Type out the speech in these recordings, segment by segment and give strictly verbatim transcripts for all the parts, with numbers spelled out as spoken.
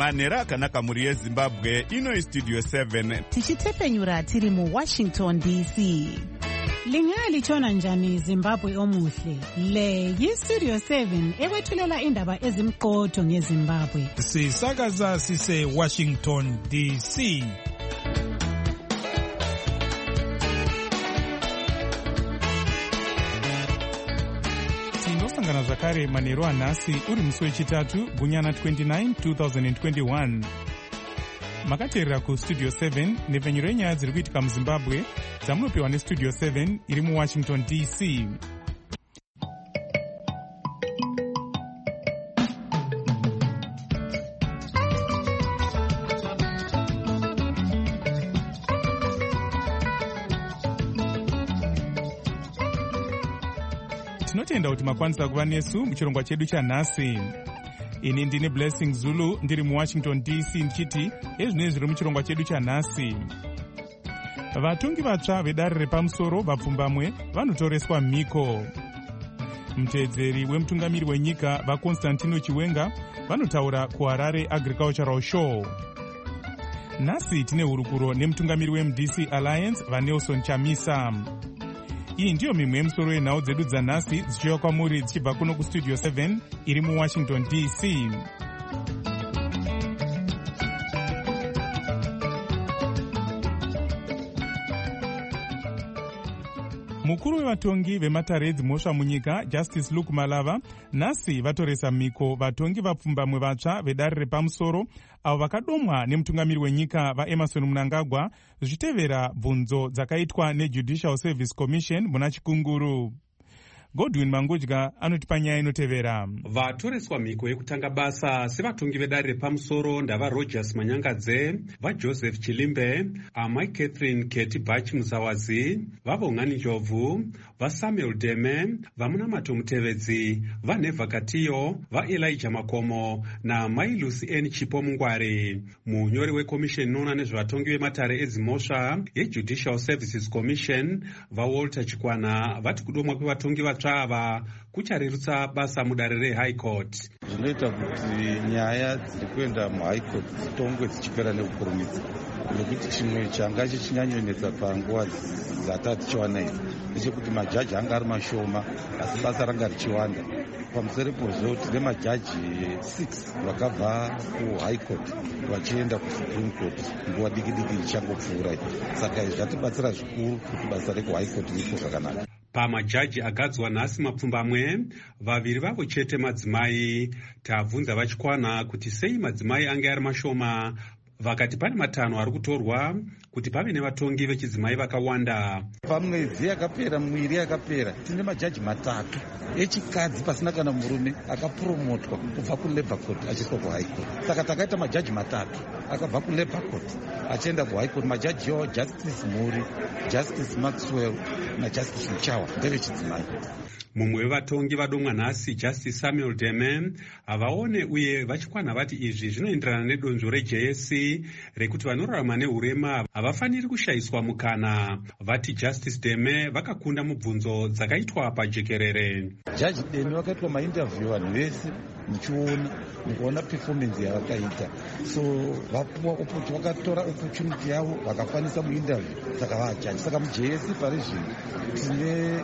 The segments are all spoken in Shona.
manhero akanaka mhuri yezimbabwe. Ino Studio seven tichitepenyura tiri muWashington D C. Lingalitshona njani Zimbabwe omuhle? Le yiStudio seven ekwethulela indaba ezimqotho ngeZimbabwe. Sisakaza sise Washington D C. Tinosangana zvakare manheru anhasi uri musi wechitatu gunyana twenty-nine two thousand twenty-one. Makateerera kuStudio seven nepfenyuro yenyaya dziri kuitika muZimbabwe dzamunopiwa neStudio seven iri muWashington D C. Tinotenda kuti makwanisa kuva nesu muchirongwa chedu chanhasi. Ini ndine Blessing Zulu ndiri muWashington D C ndichiti ezvino zviri muchirongwa chedu chanhasi. Vatongi vatsva vedare repamusoro vapfumbamwe vanotoreswa mhiko. Mutedzeri wemutungamiri wenyika vaConstantino Chiwenga vanotaura kuHarare Agricultural Show. Nhasi tine hurukuro nemutungamiri weMD C Alliance vaNelson Chamisa. Iyi ndiyo mimwe yemusoro yenhau dzedu dzanhasi dzichiuya kwamuri dzichibva kuno kuStudio seven iri muWashington D C. Mukuru wevatongi vematare edzimhosva munyika Justice Luke Malava nhasi vatoresa mhiko vatongi vapfumbamwe vatsva vedare repamusoro avo vakadomwa nemutungamiri wenyika vaEmerson Mnangagwa zvichitevera bvunzo dzakaitwa neJudicial Service Commission muna Chikunguru. Godwin Mangudya anotipa nyaya inotevera. Vatoreswa mhiko yekutanga basa sevatongi vedare repamusoro ndava Rogers Manyangadze, vaJoseph Chilimbe, amai Catherine Keti Bachi Muzawazi, vavongani Njovu, vaSamuel Deme, vaMunamato Mutevedzi, vaNeva Katiyo, vaElijah Makomo naamai Lucy N Chipo Mungware. Munyori wekomisheni inoona nezvevatongi vematare edzimhosva yeJudicial Services Commission vaWalter Chikwana vati kudomwa kwevatongi vatsva ava kucharerutsa basa mudare reHigh Court. Zvinoita kuti nyaya dziri kuenda muHigh Court dzitongwe dzichipera nekukurumidza, nekuti chimwe changa chichinyanyonetsa panguva dzatati tichiwana izvi ndechekuti majaji anga ari mashoma asi basa ranga richiwanda. Pamusoro pozvo tine majaji six vakabva kuHigh Court vachienda kuSupreme Court nguva diki diki ichangopfuura. Saka izvi zvatibatsira zvikuru kuti basa rekuHigh Court riite zvakanaka. Pamajaji agadzwa nhasi mapfumbamwe, vaviri vavo chete madzimai. Tabvunza vaChikwana kuti sei madzimai ange ari mashoma, vakati pane matano ari kutorwa kuti pave nevatongi vechidzimai vakawanda. Pamwedzi yakapera mwiri yakapera tine majaji matatu echikadzi pasina kana murume akapromotwa kubva kuLabour Court achiiswa kuHigh Court. Saka takaita majaji matatu akabva kuLabour Court achienda kuHigh Court. Majaji yavo Justice Muri, Justice Maxwell naJustice Muchawa ndevechidzimai. Mumwe wevatongi vadomwa nhasi Justice Samuel Deme havaone uye vaChikwana vati izvi zvinoenderana nedonzvo reJ S C rekuti vanorarama neurema havafaniri kushayiswa mukana. Vati Justice Deme vakakunda mubvunzo dzakaitwa pajekerere. Jaji Deme vakaitwa mainterview vanhu vese muchiona mukuona performance yavakaita, so vapuwa opportunity, vakatora opportunity yavo vakakwanisa muinterview saka vajaji. Saka muJ S C pari zvino tine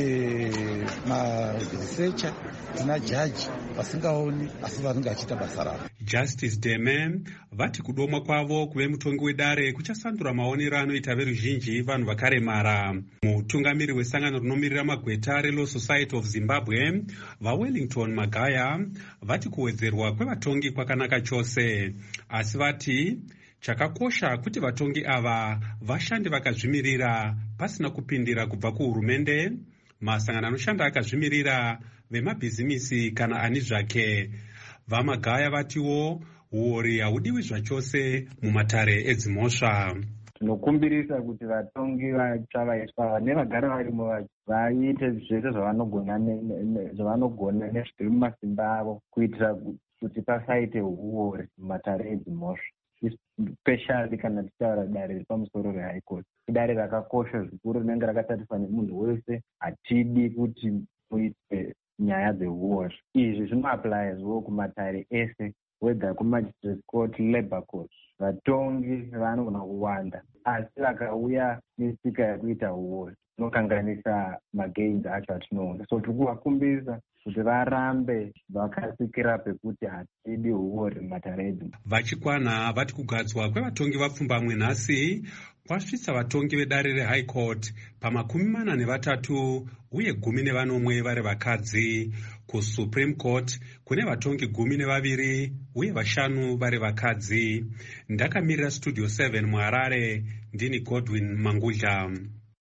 eh, maresearcher tina jaji vasingaoni asi vanenge vachiita basa ravo. Justice Deme vati kudomwa kwavo kuve mutongi wedare kuchasandura maonero anoita veruzhinji vanhu vakaremara. Mutungamiri wesangano rinomirira magweta reLaw Society of Zimbabwe vaWellington Magaya vati kuwedzerwa kwevatongi kwakanaka chose, asi vati chakakosha kuti vatongi ava vashande vakazvimirira pasina kupindira kubva kuhurumende, masangano anoshanda akazvimirira, vemabhizimisi kana ani zvake. VaMagaya vatiwo uori haudiwi zvachose mumatare edzimhosva. Tinokumbirisa kuti vatongi vatsva vaiswa nevagara varimo vaite zvese zvavanogona nezviri mumasimba avo kuitira kuti pasaite uori mumatare edzimhosva, especially kana tichitaura dare repamusoro reHigh Court. Idare rakakosha zvikuru rinenge rakatariswa nemunhu wese. Hatidi kuti muite nyaya dzeuori. Izvi zvinoapplyazwo kumatare ese whether kumagistrate court, labour court, vatongi vanogona kuwanda, asi vakauya nesika yekuita uori inokanganisa magains acho atinoona. So tiri kuvakumbisa kuti varambe vakasikira pekuti hatidi uori mumataredhi. Vachikwana vati kugadzwa kwevatongi vapfumbamwe nhasi kwasvitsa vatongi vedare rehigh court pamakumi mana nevatatu uye gumi nevanomwe vari vakadzi. Kusupreme court kune vatongi gumi nevaviri uye vashanu vari vakadzi. Ndakamirira studio seven muHarare, ndini Godwin Mangudla.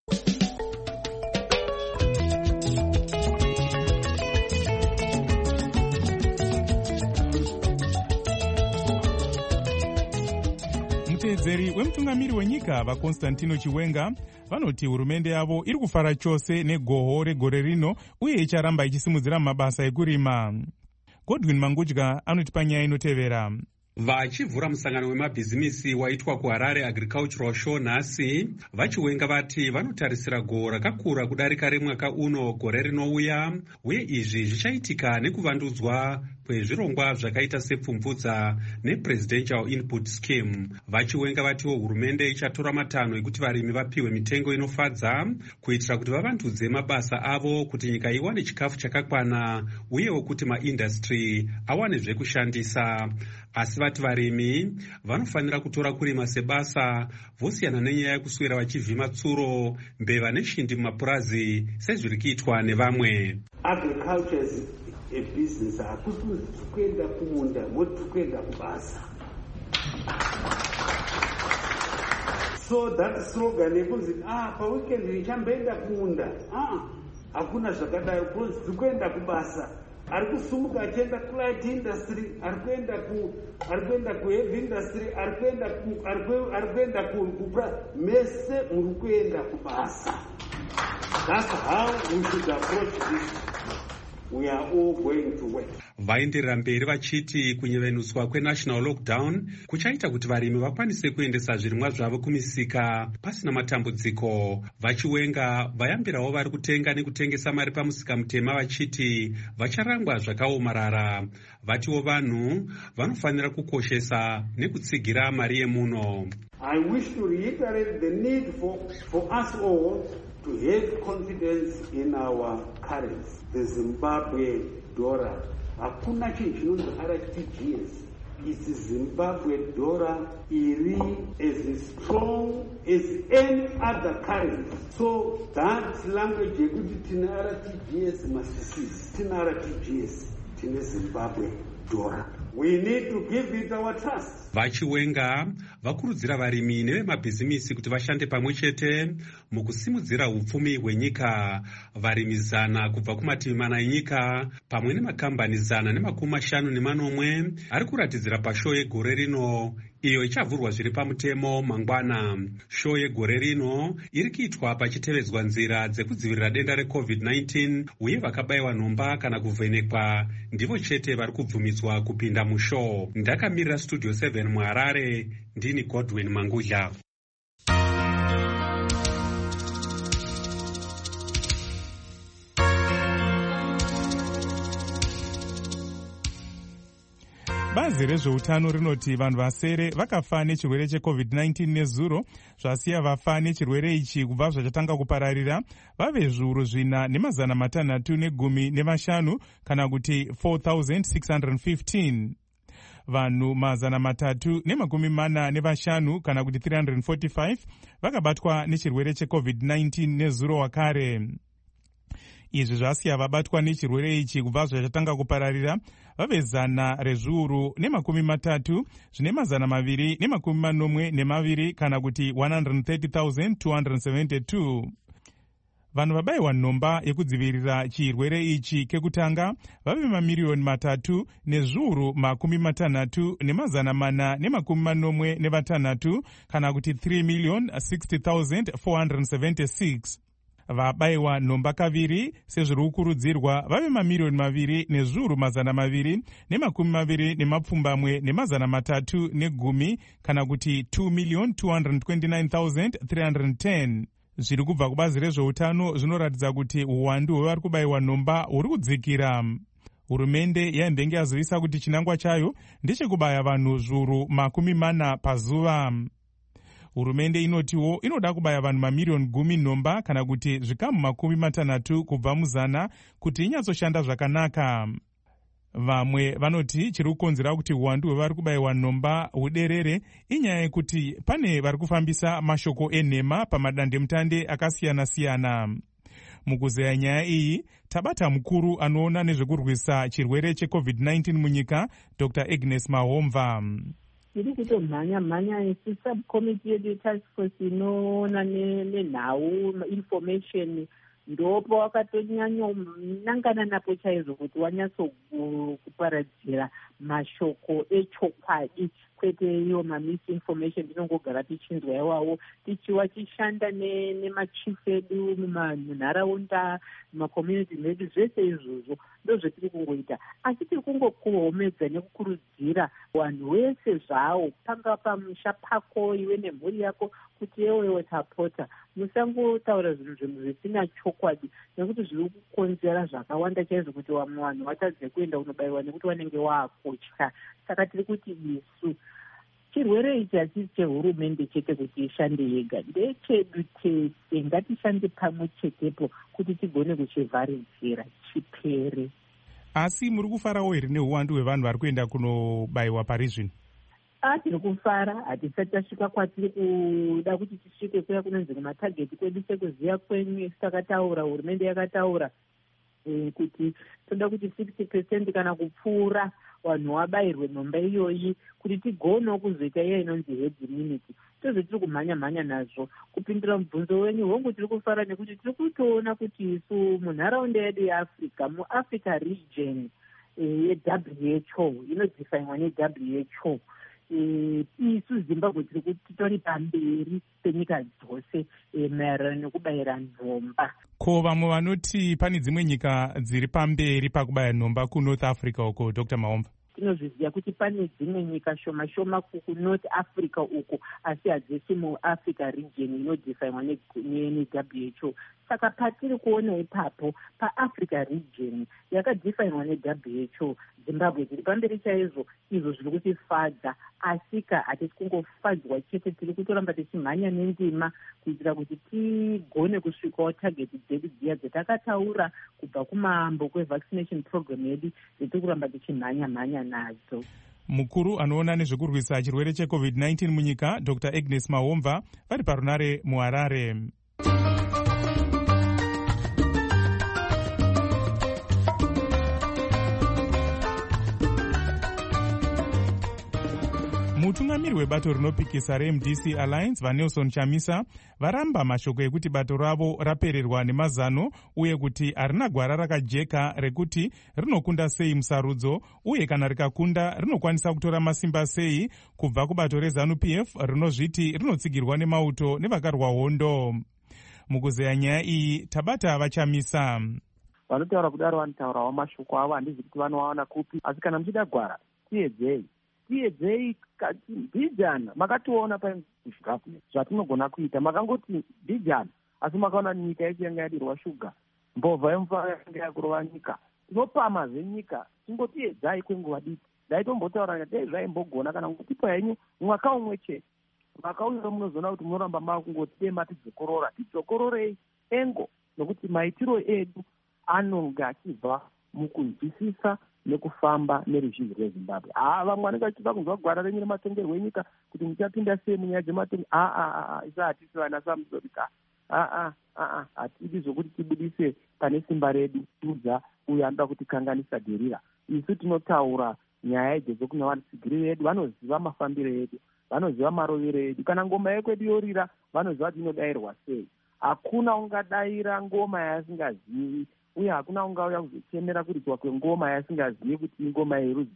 Mutedzeri wemutungamiri wenyika vaConstantino Chiwenga vanoti hurumende yavo iri kufara chose negoho regore rino uye icharamba ichisimudzira mabasa ekurima. Godwin Mangudla anotipa nyaya inotevera. Vachivhura musangano wemabhizimisi waitwa kuHarare Agricultural Show nhasi, vachiwenga vati vanotarisira goho rakakura kudarika remwaka uno gore rinouya, uye izvi zvichaitika nekuvandudzwa kwezvirongwa zvakaita sepfumvudza nePresidential Input Scheme. Vachiwenga vatiwo hurumende ichatora matanho ekuti varimi vapiwe mitengo inofadza kuitira kuti vavandudze mabasa avo kuti nyika iwane chikafu chakakwana uyewo kuti maindastry awane zvekushandisa. Asi vati varimi vanofanira kutora kurima sebasa, vosiyana nenyaya yekuswera vachivhima tsuro, mbeva neshindi mumapurazi sezviri kuitwa nevamwe. Agriculture is a business. Hakusi kuenda kumunda, moti kuenda kubasa. So that slogan yekunzi ah pa weekend nichamboenda kumunda. Ah, hakuna zvakadaro because kuenda kubasa. Ari kusumuka achienda kulight industry, ari kuenda ku ari kuenda ku heavy industry, ari kuenda ku ari kuenda ku kupra mese muri kuenda kubasa. That's how we should approach this. We are all going to work. Vaenderera mberi vachiti kunyevenuswa kwenational lockdown kuchaita kuti varimi vakwanise kuendesa zvirimwa zvavo kumisika pasina matambudziko. Vachiwenga vayambirawo vari kutenga nekutengesa mari pamusika mutema vachiti vacharangwa zvakaomarara. Vatiwo vanhu vanofanira kukoshesa nekutsigira mari yemuno. I wish to reiterate the need for, for us all to have confidence in our currency, the Zimbabwe dollar. Hakuna chinhu chinonzi R T G S. It's Zimbabwe dollar iri as strong as any other currency. So that language yekuti tina R T G S must cease. Tina R T G S, tina Zimbabwe dollar. We need to give it our trust. Vachiwenga vakurudzira varimi nevemabhizimisi kuti vashande pamwe chete mukusimudzira upfumi hwenyika. Varimi zana kubva kumativi mana enyika pamwe nemakambani zana nemakumi mashanu nemanomwe ari kuratidzira pashow yegore rino, iyo ichavhurwa zviri pamutemo mangwana. Show yegore rino iri kuitwa pachitevedzwa nzira dzekudzivirira denda recovid nineteen, uye vakabayiwa nhomba kana kuvhenekwa ndivo chete vari kubvumidzwa kupinda mushow. Ndakamirira studio seven muHarare, ndini Godwin Mangudla. Bazi rezveutano rinoti vanhu vasere vakafa nechirwere checovid nineteen nezuro, zvasiya vafa nechirwere ichi kubva zvachatanga kupararira vave zviuru zvina nemazana matanhatu negumi nemashanu kana kuti four thousand six hundred fifteen. Vanhu mazana matatu nemakumi mana nevashanu kana kuti three hundred forty-five vakabatwa nechirwere checovid nineteen nezuro wakare. Izvi zvasiya vabatwa nechirwere ichi kubva zvachatanga kupararira vave zana rezviuru nemakumi matatu zvine mazana maviri nemakumi manomwe nemaviri kana kuti one hundred thirty thousand two hundred seventy-two. Vanhu vabayiwa nhomba yekudzivirira chirwere ichi kekutanga vave mamiriyoni matatu nezviuru makumi matanhatu nemazana mana nemakumi manomwe nevatanhatu kana kuti three million sixty thousand four hundred seventy-six. Vabayiwa nhomba kaviri sezviri kukurudzirwa vave mamiriyoni maviri nezviuru mazana maviri nemakumi maviri nemapfumbamwe nemazana matatu negumi kana kuti two million two hundred twenty-nine thousand three hundred ten. Zviri kubva kubazi rezveutano zvinoratidza kuti uwandu hwevari kubayiwa nhomba huri kudzikira. hurumende yaimbenge yazivisa kuti chinangwa chayo ndechekubaya vanhu zviuru makumi mana pazuva. Hurumende inotiwo inoda kubaya vanhu mamiriyoni gumi nomba kana kuti zvikamu makumi matanhatu kubva muzana kuti inyatsoshanda zvakanaka. Vamwe vanoti chiri kukonzera kuti uwandu hwevari kubayiwa nomba huderere inyaya yekuti pane vari kufambisa mashoko enhema pamadandemutande akasiyana-siyana. Mukuzeya nyaya iyi tabata mukuru anoona nezvekurwisa chirwere checovid nineteen munyika Dr Agnes Mahomva. Tiri kutomhanya mhanya isi subcommittee yedu task force inoona nenhau information ndopo wakatonyanyonangana napo chaizvo kuti wanyatsokuparadzira mashoko echokwadi kwete iyo mamisinformation tinongogara tichinzwa iwawo tichiwa chishanda nemachief edu munharaunda mumakommunity medu zvese izvozvo ndozvetiri kungoita asi tiri kungokuhomedza nekukurudzira vanhu vese zvavo panga pamusha pako iwe nemhuri yako kuti ewewe tapota musangotaura zvinhu zvinhu zvisina chokwadi nekuti zviri kukonzera zvakawanda chaizvo kuti vamwe vanhu vatadze kuenda kunobayiwa nekuti vanenge vaakutya. Saka tiri kuti isu chirwere ichi hachisi chehurumende chete kuti ishande yega, ndechedu tese, ngatishande pamwe chetepo kuti tigone kuchivharidzira chipere. Asi muri kufarawo here neuwandu hwevanhu vari kuenda kunobayiwa pari zvino? Ah, tiri kufara, hatisati tasvika kwatiri kuda kuti tisvike kuya kunonzi kumatageti kwedu sekuziya kwenyu isi takataura, hurumende yakataura e, kuti toda kuti sixty percent kana kupfuura vanhu vabayirwe nomba iyoyi kuti tigonewo kuzoita iya inonzi herd immunity. Tozvo tiri kumhanya-mhanya nazvo. Kupindura mubvunzo wenyu hongu tiri kufara nekuti tiri kutoona kuti isu munharaunda yedu yeAfrica, muAfrica region ye-W H O inodzifainwa ne-W H O, isu Zimbabwe tiri kuti tori pamberi penyika dzose maererano nekubayira nhomba. Ko vamwe vanoti pane dzimwe nyika dziri pamberi pakubaya nhomba kuNorth Africa uko, Dr Mahomva? Tinozviziva kuti pane dzimwe nyika shoma shoma kuNorth Africa uko asi hadzisi muAfrica region inodzifainwa ne-W H O. Saka patiri kuona ipapo paAfrica region yakadzifainwa ne-W H O, Zimbabwe dziri pamberi chaizvo, izvo zviri kutifadza. Asika hatisi kungofadzwa chete, tiri kutoramba tichimhanya nendima kuitira kuti tigone kusvikawo tageti dzedu dziya dzatakataura kubva kumambo kwevaccination program yedu dzetiri kuramba tichimhanya-mhanya nadzo. Mukuru anoona nezvekurwisa chirwere checovid nineteen munyika Dr Agnes Mahomva vari parunare muHarare. Mutungamiri webato rinopikisa reM D C Alliance vaNelson Chamisa varamba mashoko ekuti bato ravo rapererwa nemazano uye kuti harina gwara rakajeka rekuti rinokunda sei musarudzo uye kana rikakunda rinokwanisa kutora masimba sei kubva kubato reZANU P F rinozviti rinotsigirwa nemauto nevakarwa hondo. Mukuzeya nyaya iyi tabata vaChamisa. Vanotaura kudaro vanotaurawo mashoko avo, handizi kuti vanowaona kupi, asi kana muchida gwara tiedzei tiedzei mbijana. Makationa pagovernment zvatinogona kuita, makangoti mbijana asi makaona nyika yedu yanga yadirwa shuga, mbovha yemufaro yanga yakurova nyika. Tinopama zvenyika, tingotiedzai kwenguva diki. Ndaitombotaura dai zvaimbogona kana kutipa henyu mwaka umwe chete, mwaka uyo munozoona kuti munoramba makungoti dei matidzokorora. Tidzokororei engo, nokuti maitiro edu anonga achibva mukunzwisisa nekufamba neruzhinji rweZimbabwe. Ah, vamwe vanenge vachida kunzwa gwara renyu rematongerwo enyika kuti muchapinda sei munyaya dzematongo. Ah ah ah, isa hatisi vana samusodika. Ah ah ah, hatidi zvokuti tibudise pane simba redu tudza uyo anoda kutikanganisa dherira. Isu tinotaura nyaya idzi dzokuna vatsigiri vedu, vanoziva mafambiro edu, vanoziva marovero edu. Kana ngoma yekwedu yorira, vanoziva kuti inodayirwa sei. Hakuna ungadayira ngoma yasingazivi, uye hakuna ungauya kuzochemera kuridzwa kwengoma yasingazivi kuti ingoma yerudzi.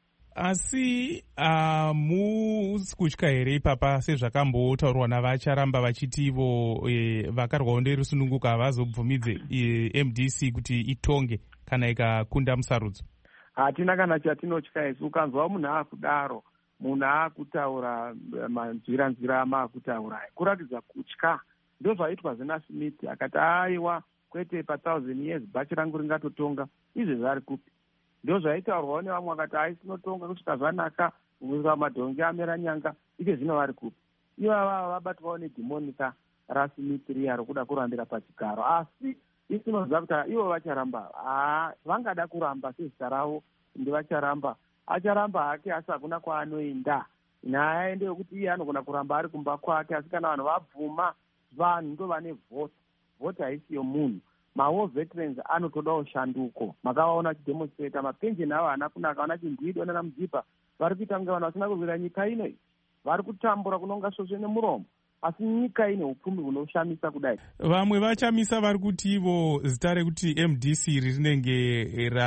Asi uh, musi kutya here ipapa sezvakambotaurwa navacharamba vachiti ivo e, vakarwa hondo irisununguka havazobvumidze e, M D C kuti itonge kana ikakunda musarudzo? Hatina kana chatinotya isu. Ukanzwa munhu akudaro, munhu akutaura manzwira nzwira amaakutaura, kuratidza kutya. Ndo zvaitwa zenaSmith akati aiwa kwete pa thousand years bhachi rangu ringatotonga. Izvezvi ari kupi? ndo zvaitaurwawo nevamwe vakati aisinotonga kusvika zvanaka kuisa madhongi amera nyanga icho zvino vari kupi ivo vava vabatwawo nedhimonika rasimitiri rokuda kurambira pachigaro. Asi isinoziva kuti ivo vacharamba, haa vangada kuramba sezita ravo ndi vacharamba, acharamba hake asi hakuna kwaanoenda. Nyaya aende yokuti iye anogona kuramba ari kumba kwake, asi kana vanhu vabvuma vanhu ndo vane vhoti. Vhoti haisi yomunhu. Mawo veterans anotodawo shanduko. Makavaona vachidemonstrata mapenjeni avo haana kunaka, vana chindwido nana mudzipa vari kuita kunge vanhu vasina kurwira nyika ino iyi, vari kutambura kunonga svosve nemuromo, asi nyika ine upfumi hunoshamisa kudai. Vamwe vachamisa vari kuti ivo zita rekuti M D C rinenge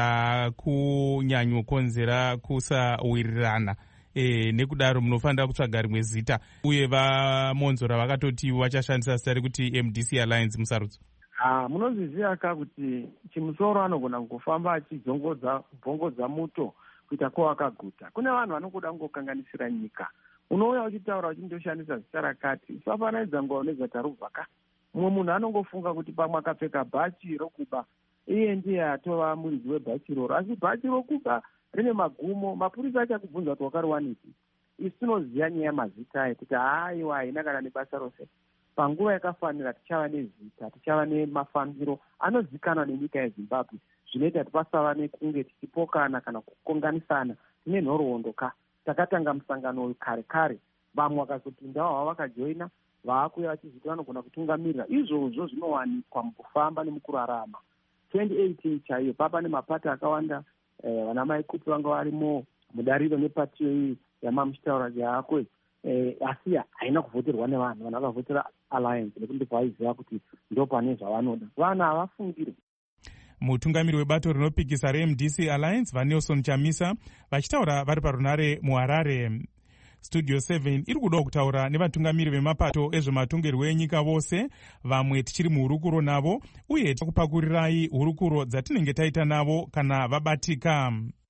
rakunyanyokonzera kusawirirana. E, nekudaro munofanira kutsvaga rimwe zita, uye vamonzora vakatoti vachashandisa zita rekuti M D C Alliance musarudzo. Ah, munozviziva ka kuti chimusoro anogona kungofamba achidzongodza bvongodza muto kuita kwavakaguta. Kune vanhu vanokuda kungokanganisira nyika. Unouya uchitaura uchindoshandisa zita rakati, usafananidza nguva nezvatarubva ka. Mumwe munhu anongofunga kuti pamwe akapfeka bhachi rokuba iye ndiye atova muridzi webhachi roro, asi bhachi rokuba rine magumo. Mapurisa achakubvunza kuti wakariwaniki. Isi tinoziva nyaya yemazita aya kuti haiwa haina kana nebasa rose. Panguva yakafanira tichava nezita, tichava nemafambiro anozikanwa nenyika yeZimbabwe, zvinoita kuti pasava nekunge tichipokana kana kukonganisana. Tine nhoroondo ka takatanga musangano uyu kare kare, vamwe vakazopindawo havo vakajoina, vaakuya vachizoti vanogona kutungamirira. Izvozvo zvinowanikwa mukufamba nemukurarama. twenty eighteen chaiyo papa nemapato akawanda, eh, vana maikupi vanga varimo mudariro nepatiyo iyi yamamuchitaura jaakwe. Eh, asi haina kuvhoterwa nevanhu, vanhu vakavhotera Alliance nekuti vaiziva kuti ndo pane zvavanoda. Vanhu havafungiri. Mutungamiri webato rinopikisa reM D C Alliance vaNelson Chamisa vachitaura vari parunare muHarare. Studio seven iri kudawo kutaura nevatungamiri vemapato ezvematongerwo enyika vose, vamwe tichiri muhurukuro navo, uye takupakurirai hurukuro dzatinenge taita navo kana vabatika.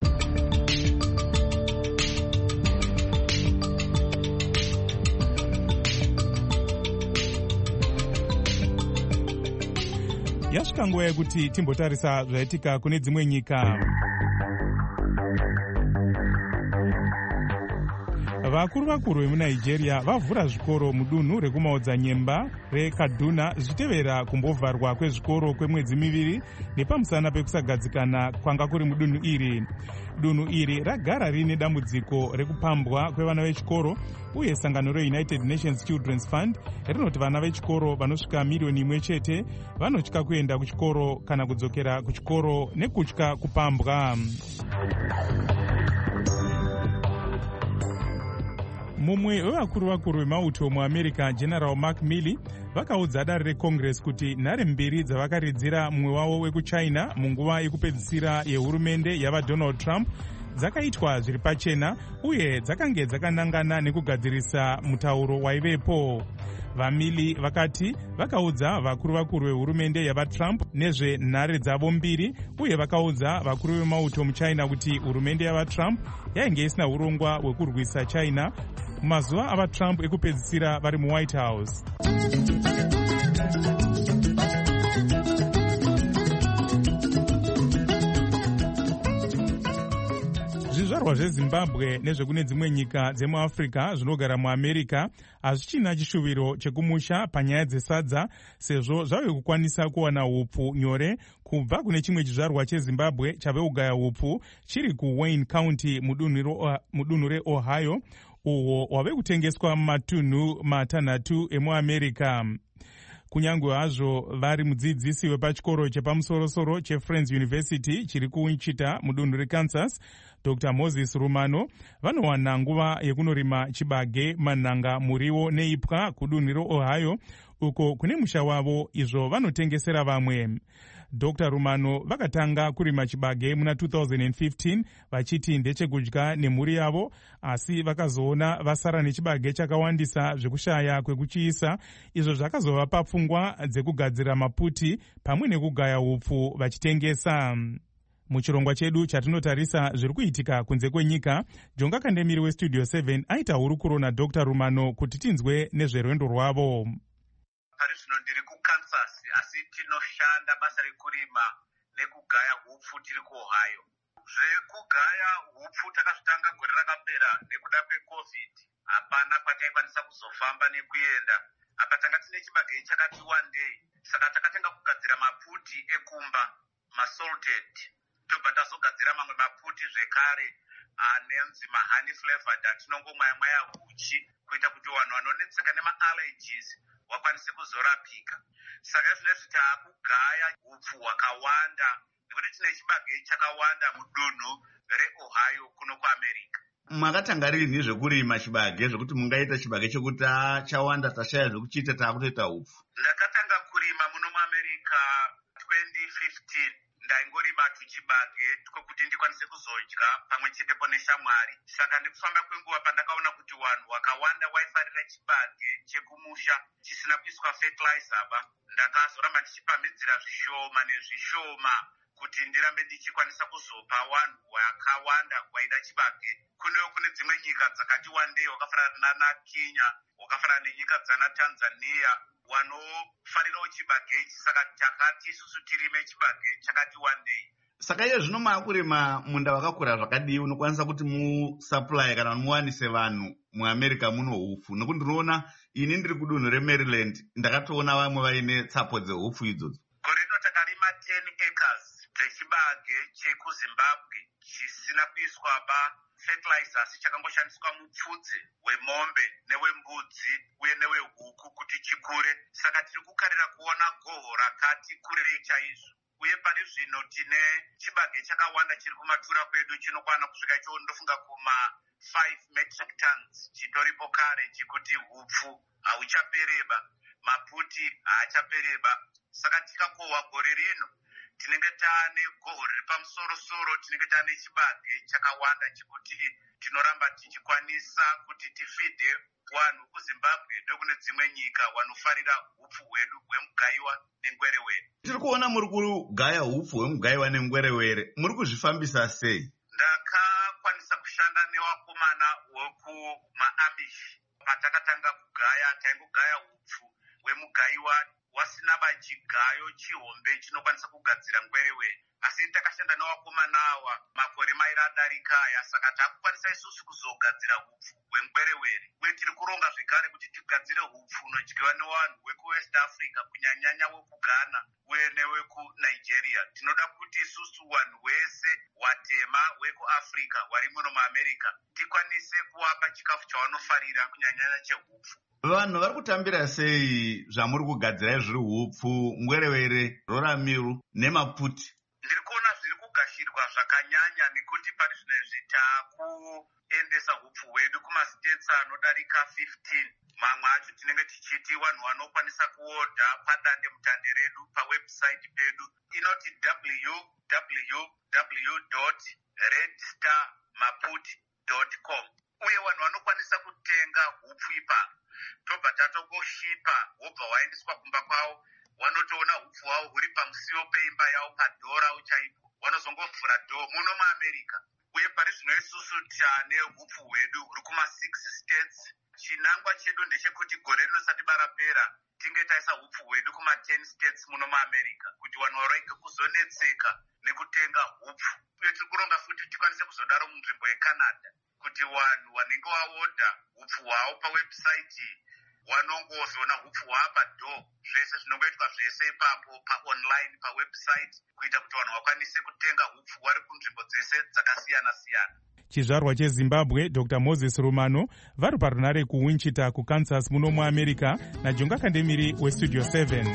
Yasvika nguva yekuti timbotarisa zvaitika kune dzimwe nyika. Vakuru vakuru vemuNigeria vavhura zvikoro mudunhu rekumaodzanyemba reKaduna zvichitevera kumbovharwa kwezvikoro kwemwedzi miviri nepamusana pekusagadzikana kwanga kuri mudunhu iri. Dunhu iri ragara rine dambudziko rekupambwa kwevana vechikoro, uye sangano reUnited Nations Children's Fund rinoti vana vechikoro vanosvika miriyoni imwe chete vanotya kuenda kuchikoro kana kudzokera kuchikoro nekutya kupambwa. Mumwe wevakuru vakuru vemauto muAmerica, General Mark Milley, vakaudza dare reCongress kuti nhare mbiri dzavakaridzira mumwe wavo wekuChina munguva yekupedzisira yehurumende yavaDonald Trump dzakaitwa zviri pachena, uye dzakange dzakanangana nekugadzirisa mutauro waivepo. VaMilley vakati vakaudza vakuru vakuru vehurumende yavaTrump nezvenhare dzavo mbiri, uye vakaudza vakuru vemauto muChina kuti hurumende yavaTrump yainge isina urongwa hwekurwisa China mumazuva avaTrump ekupedzisira vari muWhite House. Zvizvarwa zveZimbabwe nezvekune dzimwe nyika dzemuAfrica zvinogara muAmerica hazvichina chishuviro chekumusha panyaya dzesadza, sezvo zvave kukwanisa kuwana upfu nyore kubva kune chimwe chizvarwa cheZimbabwe chave kugaya upfu chiri kuWayne County mudunhu reOhio, uwo wave kutengeswa mumatunhu matanhatu emuAmerica. Kunyange hazvo vari mudzidzisi wepachikoro chepamusorosoro cheFriends University chiri kuWichita mudunhu reKansas, Doctor Moses Rumano, vanowana nguva yekunorima chibage, manhanga, muriwo neipwa kudunhu reOhio, uko kune musha wavo izvo vanotengesera vamwe. Doctor Rumano vakatanga kurima chibage muna two thousand fifteen vachiti ndechekudya nemhuri yavo, asi vakazoona vasara nechibage chakawandisa zvekushaya kwekuchiisa, izvo zvakazovapa pfungwa dzekugadzira maputi pamwe nekugaya upfu vachitengesa. Muchirongwa chedu chatinotarisa zviri kuitika kunze kwenyika, Jonga Kandemiri weStudio seven aita hurukuro naDoctor Rumano kuti tinzwe nezverwendo rwavo. Pari zvino ndiri kuKansas, asi tinoshanda basa rekurima nekugaya hupfu tiri kuOhio. zvekugaya hupfu takazvitanga gore rakapera nekuda kwecovid. Hapana kwataikwanisa kuzofamba nekuenda. Apa tanga tine chibage chakati wandei. Saka takatenga kugadzira maputi ekumba, masalted. Tobva tazogadzira mamwe maputi zvekare anenzi mahoney flavored atinongomwaya mwaya huchi kuita kuti vanhu vanonetseka nema-allergies wakwanise kuzorapika. Saka zvinezvi taakugaya hupfu hwakawanda nekuti tine chibage chakawanda mudunhu reOhio kuno kuAmerica. Makatanga rini zvekurima chibage zvokuti mungaita chibage chekuti chawanda tashaya zvekuchiita taakutoita hupfu? Ndakatanga kurima muno muAmerica twenty fifteen. Ndaingorima tuchibage twekuti ndikwanise kuzodya pamwe chetepo neshamwari. Saka nekufamba kwenguva pandakaona kuti vanhu vakawanda vaifarira chibage chekumusha chisina kuiswa fertilizer ba, ndakazoramba ndichipamhidzira zvishoma nezvishoma kuti ndirambe ndichikwanisa kuzopa vanhu vakawanda vaida chibage. Kunewo kune dzimwe nyika dzakati wandei wakafanana naKenya, wakafanana nenyika dzana Tanzania wanofarirawo chibage ichi. Saka takati isusu tirime chibage chakati wandei. Saka iye zvino maakurima munda wakakura zvakadii unokwanisa kuti musupply kana muwanise vanhu muAmerica muno hupfu? Nokuti ndinoona ini ndiri kudunhu reMaryland ndakatoona vamwe vaine tsapo dzehupfu idzodzo. Gore rino takarima ten acres dzechibage chekuZimbabwe chisina kuiswa ba fertilizer asi chakangoshandiswa mupfudze wemombe newembudzi uye newehuku kuti chikure. Saka tiri kukarira kuona goho rakati kurei chaizvo. Uye pari zvino tine chibage chakawanda chiri kumatura kwedu chinokwana kusvika icho ndofunga kuma five metric tons chitoripo kare chekuti hupfu hauchapereba, maputi haachapereba. Saka tikakohwa gore rino tinenge taane goho riri pamusoro-soro, tinenge taane chibage chakawanda chekuti tinoramba tichikwanisa kuti tifidhe vanhu kuZimbabwe nekune dzimwe nyika vanofarira hupfu hwedu hwemugaiwa nengwerewere. Tiri kuona muri kugaya hupfu hwemugaiwa nengwerewere, muri kuzvifambisa sei? Ndakakwanisa kushanda nevakomana vekumaAmish. Patakatanga kugaya taingogaya hupfu hwemugaiwa wasina bachigayo chihombe chinokwanisa kugadzira ngwerewere. Asi takashanda nevakomana ava makore mairi adarika aya, saka takukwanisa isusu kuzogadzira hupfu hwengwerewere. Uye tiri kuronga zvekare kuti tigadzire hupfu unodyiwa nevanhu vekuWest Africa kunyanyanya wekuGhana uye newekuNigeria. Tinoda kuti isusu vanhu vese watema vekuAfrica vari muno muAmerica tikwanise kuvapa chikafu chavanofarira kunyanyanya chehupfu. Vanhu vari kutambira sei zvamuri kugadzirai zviri hupfu, ngwerewere, roramiru nemaputi? Ndiri kuona zviri kugashirwa zvakanyanya nekuti pari zvinezvi taakuendesa hupfu hwedu kumastates anodarika fifteen. Mamwe acho tinenge tichiti vanhu vanokwanisa kuodha padande mutande redu pawebsite pedu inoti w w w dot red star maputi dot com. Uye vanhu vanokwanisa kutenga hupfu ipapo. Tobva tatongoshipa wobva waendeswa kumba kwavo, wanotoona hupfu hwavo huri pamusiwo peimba yavo padhora chaipo, vanozongovhura dhoo muno muAmerica. Uye pari zvino isusu tane hupfu hwedu huri kuma six states. Chinangwa chedu ndechekuti gore rinosati barapera tinge taisa hupfu hwedu kuma ten states muno muAmerica kuti vanhu varege kuzonetseka nekutenga hupfu. Uye tiri kuronga futi tikwanise kuzodaro munzvimbo yeCanada kuti vanhu vanenge vaodha hupfu hwavo pawebsite vanongozoona hupfu hwava padhoo. Zvese zvinongoitwa zvese ipapo paonline pawebsite kuita kuti vanhu vakwanise kutenga hupfu vari kunzvimbo dzese dzakasiyana-siyana. Chizvarwa cheZimbabwe Doctor Moses Rumano vari parunare kuWichita kuKansas muno muAmerica naJonga Kandemiri weStudio seven.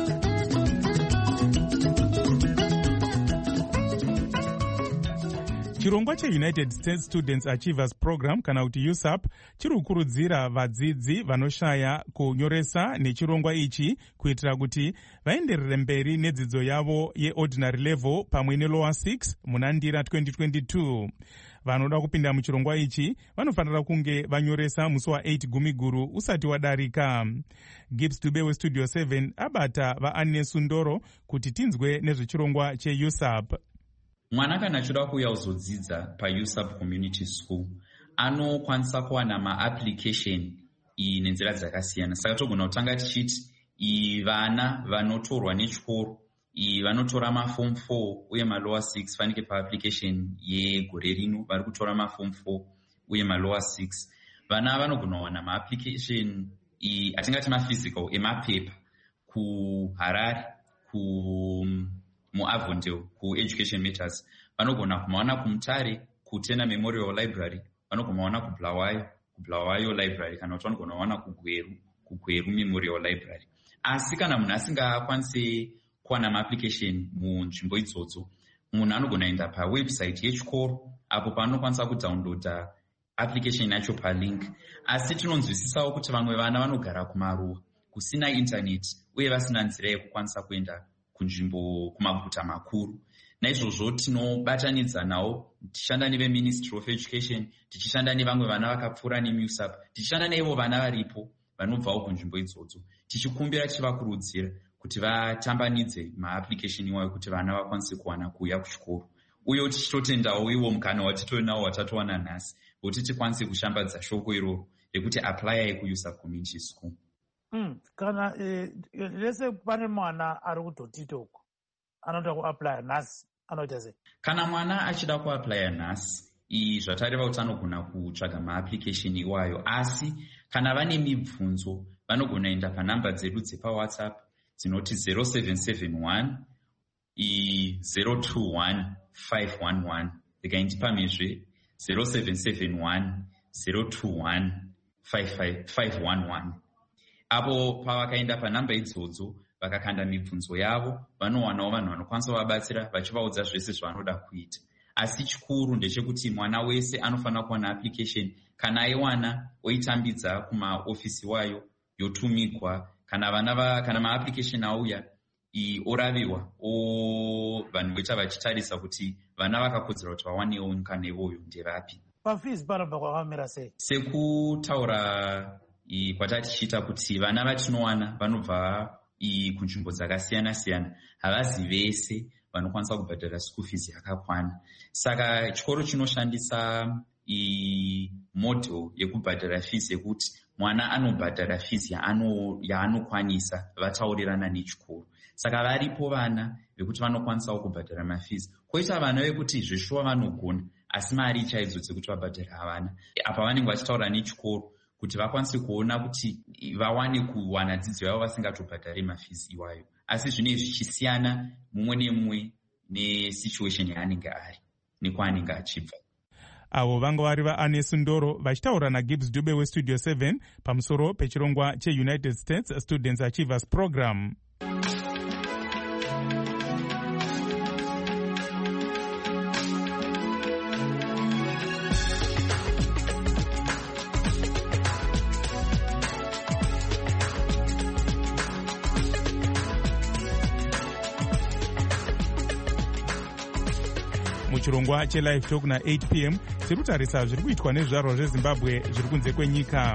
Chirongwa cheUnited States Students Achievers Program kana kuti U S A P chiri kukurudzira vadzidzi vanoshaya kunyoresa nechirongwa ichi kuitira kuti vaenderere mberi nedzidzo yavo yeordinary level pamwe nelower six muna ndira twenty twenty-two. Vanoda kupinda muchirongwa ichi vanofanira kunge vanyoresa musi wa8 Gumiguru usati wadarika. Gibbs Dube weStudio seven abata vaAnne Sundoro kuti tinzwe nezvechirongwa cheU S A P. Mwana kana achida kuuya kuzodzidza paU S A P Community School anokwanisa kuwana maapplication iyi nenzira dzakasiyana. Saka togona kutanga tichiti iyi vana vanotorwa nechikoro vanotora maform four uye malower six fanike paapplication yegore rino vari kutora maform four uye malower six. Vana vanogona kuwana maapplication atingati maphysical emapepa kuHarare, muAvondale, kuEducation Matters. Vanogona kumaona kuMutare, kuTena Memorial Library. Vanogona kumaona kuBulawayo, kuBulawayo Library, kana kuti vanogona kumaona kuGweru, kuGweru Memorial Library. Asi kana munhu asingakwanisi kuwana maapplication munzvimbo idzodzo, munhu anogona enda pawebsite yechikoro apo paanokwanisa kudownloada application yacho palink. Asi tinonzwisisawo kuti vamwe vana vanogara kumaruwa kusina internet uye vasina nzira yekukwanisa kuenda kunzvimbo kumaguta makuru. Naizvozvo tinobatanidza nawo tichishanda neveMinistry of Education, tichishanda nevamwe vana vakapfuura neMUSAP, tichishanda neivo vana varipo vanobvawo kunzvimbo idzodzo, tichikumbira tichivakurudzira kuti vatambanidze maapplication iwayo kuti vana vakwanise kuwana kuuya kuchikoro. Uye tichitotendawo iwo mukana watitonawo watatowana nhasi kuti tikwanise kushambadza shoko iroro rekuti applyai kuUSAP Community School. Mm, kana eh, lese pane mwana ari kutotita uko anoda kuapply nhasi anoita sei? Kana mwana achida kuapply nhasi, iyi zvatareva kuti anogona kutsvaga maapplication iwayo, asi kana vane mibvunzo vanogona enda panhamba dzedu dzepawhatsapp dzinoti zero seven seven one zero two one five one one. Ndikaindipamizve zero seven seven one zero two one five one one. Apo pavakaenda panhamba idzodzo vakakanda mibvunzo yavo, vanowanawo vanhu vanokwanisa kuvabatsira vachivaudza zvese zvavanoda kuita. Asi chikuru ndechekuti mwana wese anofanira kuwana application. Kana aiwana oitambidza kumaofisi wayo yotumigwa. Kana vana va, kana maapplication auya oraviwa o vanhu vecha vachitarisa kuti vana vakakodzera kuti vawanewo mukana iwoyo ndevapi. Pafees panobva kwakamira sei? Sekutaura kwatati tichiita kuti vana vatinowana vanobva kunzvimbo dzakasiyana siyana, havazi vese vanokwanisa kubhadhara school fees yakakwana. Saka chikoro chinoshandisa model yekubhadhara fees yekuti mwana anobhadhara fees yaanokwanisa vataurirana nechikoro. Saka varipo vana vekuti vanokwanisa kubhadhara mafees. Koita vana vekuti zveshuwa vanogona asi mari chaidzo dzekuti vabhadhara havana. Apa vanenge vachitaura nechikoro kuti vakwanise kuona kuti vawane kuwana dzidzo yavo vasingatobhadhari mafees iwayo. Asi zvine zvichisiyana mumwe nemumwe nesituation yaanenge ari nekwaanenge achibva. Avo vanga vari vaAnesi Ndoro vachitaura naGibbs Dube weStudio seven pamusoro pechirongwa cheUnited States Students Achievers Program. Muchirongwa chelive talk na eight p m tiri kutarisa zviri kuitwa nezvizvarwa zveZimbabwe zviri kunze kwenyika.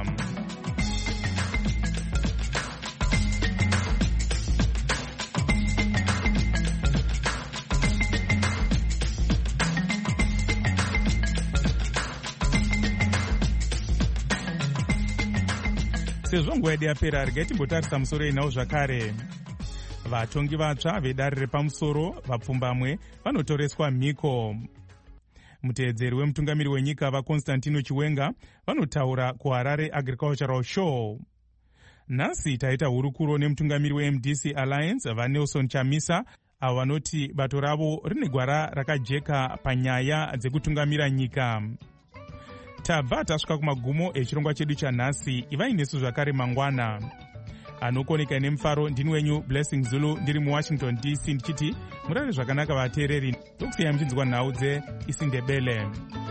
Sezvo nguva yedu yapera, regai timbotarisa musoro inawo zvakare. Vatongi vatsva vedare repamusoro vapfumbamwe vanotoreswa mhiko. Muteedzeri wemutungamiri wenyika vaConstantino Chiwenga vanotaura kuHarare Agricultural Show. Nhasi taita hurukuro nemutungamiri weM D C Alliance vaNelson Chamisa, avo vanoti bato ravo rine gwara rakajeka panyaya dzekutungamira nyika. Tabva tasvika kumagumo echirongwa chedu chanhasi. Ivai nesu zvakare mangwana. Anokoneka nemufaro ndini wenyu Blessing Zulu ndiri muWashington D C ndichiti murare zvakanaka vateereri. Tokusiyai muchinzwa nhau dzeIsindebele.